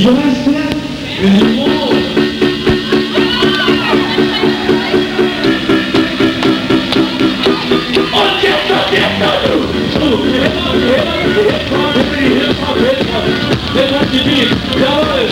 Wie heißt der? Limon. Und jetzt noch du! Jetzt hat die Beat. Jawohl!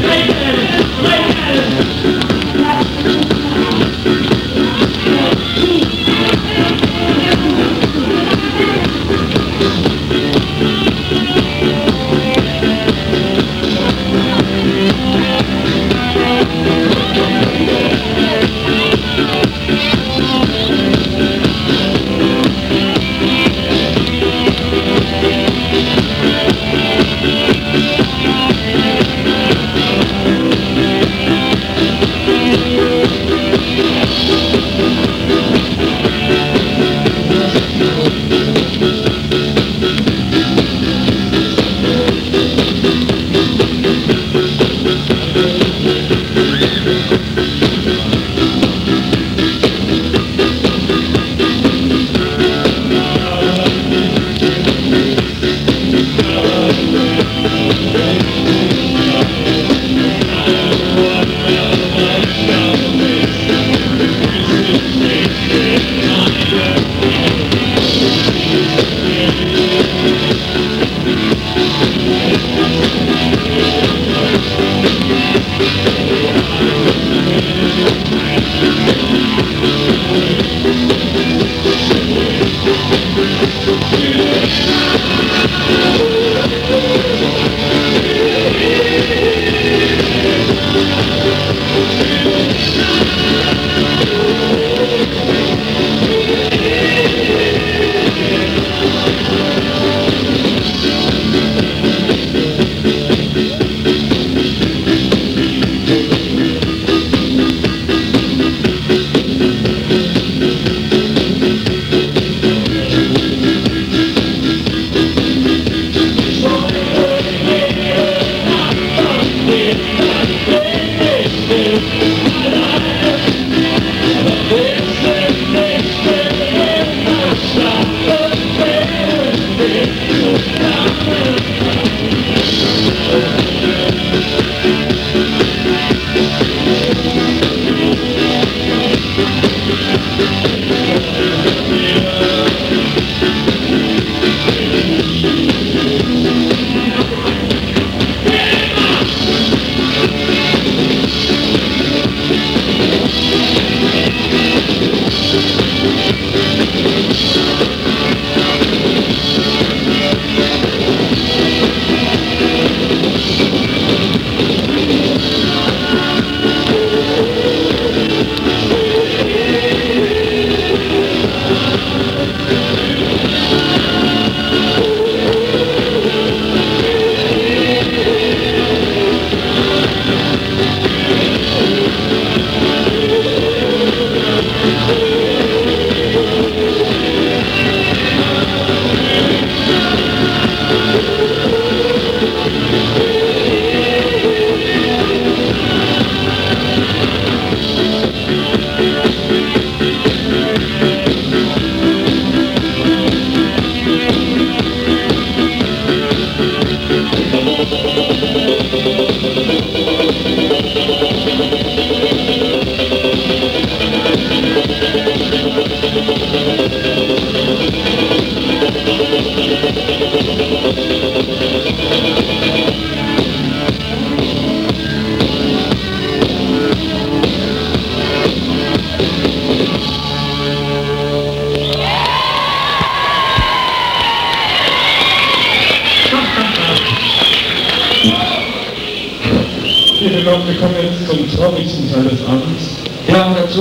Wir kommen jetzt zum traurigsten Teil des Abends. Ja, dazu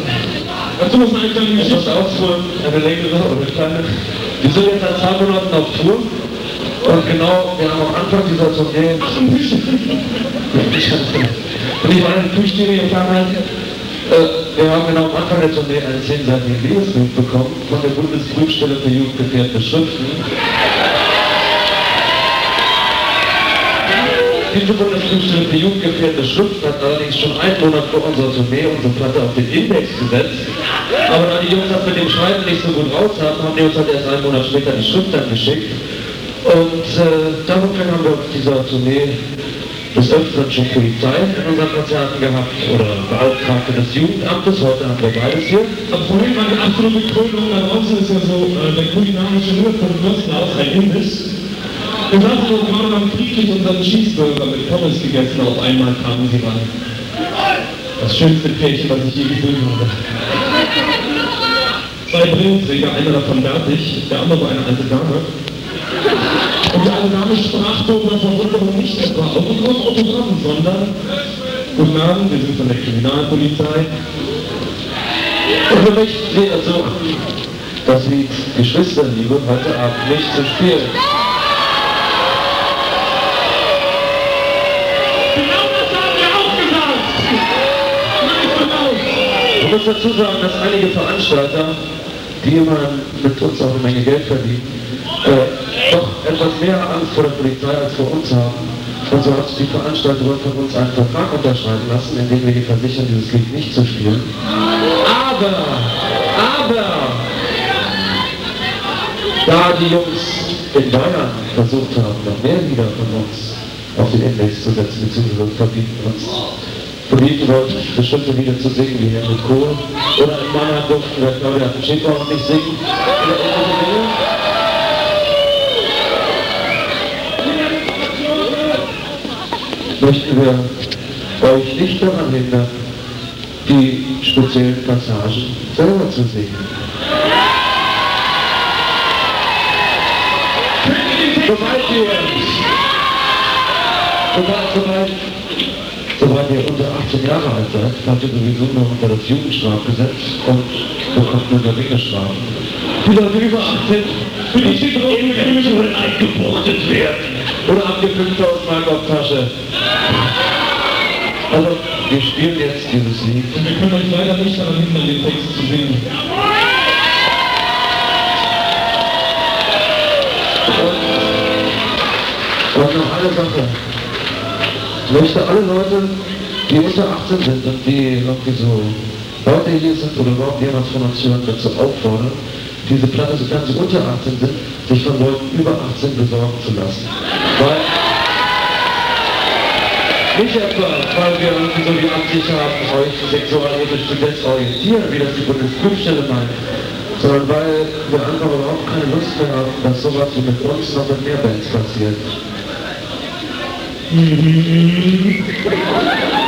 muss man eine kleine Geschichte ausholen. eine längere oder eine kleine. Wir sind jetzt seit 2 Monaten auf Tour und genau, wir haben am Anfang dieser Tournee und ich war eine Flüchtlinge gefahren halt. Wir haben genau am Anfang der Tournee einen 10-seitigen Liebesbrief bekommen von der Bundesprüfstelle für jugendgefährdende Schriften. Diese Bundesprüfstelle für jugendgefährdende Schriften hat allerdings schon einen Monat vor unserer Tournee unsere Platte auf den Index gesetzt. Aber da die Jungs das mit dem Schreiben nicht so gut raus haben, haben die uns halt erst einen Monat später die Schrift dann geschickt. Und daraufhin haben wir auf dieser Tournee des Öfteren schon Polizei in unseren Konzerten gehabt oder Beauftragte des Jugendamtes, heute haben wir beides hier. Aber vorhin war die absolute Krönung da draußen ist ja so der kulinarische Höhepunkt Würstenhaus, ein Imbiss. Wir saßen so gerade am friedlich unseren Cheeseburger mit Pommes gegessen, auf einmal kamen sie ran. Das schönste Pärchen, was ich je gesehen habe. Zwei Brillenträger, einer davon bärtig, der andere war eine alte Dame. Und die alte Dame sprach darüber Verwunderung nicht etwa Autogramm, sondern guten Abend, wir sind von der Kriminalpolizei. Und wir möchten Sie ersuchen, das Lied Geschwisterliebe heute Abend nicht zu spielen. Genau das haben wir auch gesagt! Ich muss dazu sagen, dass einige Veranstalter, die immer mit uns auch eine Menge Geld verdienen, doch etwas mehr Angst vor der Polizei als vor uns haben. Und so hat die Veranstalterin von uns einen Vertrag unterschreiben lassen, in dem wir ihr versichern, dieses Lied nicht zu spielen. Aber, da die Jungs in Bayern versucht haben, noch mehr Lieder von uns auf den Index zu setzen, beziehungsweise verbieten wollten, bestimmte Lieder zu singen, wie Helmut Kohl. Oder in Mannheim durften wir Claudia Schäfer auch nicht singen. Oder ähnliche Dinge. Möchten wir euch nicht daran hindern, die speziellen Passagen selber zu singen. Sobald ihr unter 18 Jahre alt seid, habt ihr sowieso nur unter das Jugendstrafgesetz und bekommt nur geringe Strafen. Die Leute über 18, für die sie sollen eingebuchtet werden. Oder abgefüllt aus Mark-auf-Tasche. Also, wir spielen jetzt dieses Lied. Und wir können euch leider nicht daran hindern, den Text zu singen. Und noch eine Sache. Ich möchte alle Leute, die unter 18 sind und die irgendwie so heute hier sind oder überhaupt jemals von uns hören, dazu auffordern, diese Platte, sofern sie unter 18 sind, sich von Leuten über 18 besorgen zu lassen. Weil nicht etwa, weil wir irgendwie so die Absicht haben, euch sexualisiert zu desorientieren, wie das die Bundesprüfstelle meint, sondern weil wir einfach überhaupt keine Lust mehr haben, dass sowas wie mit uns noch mit mehr Bands passiert.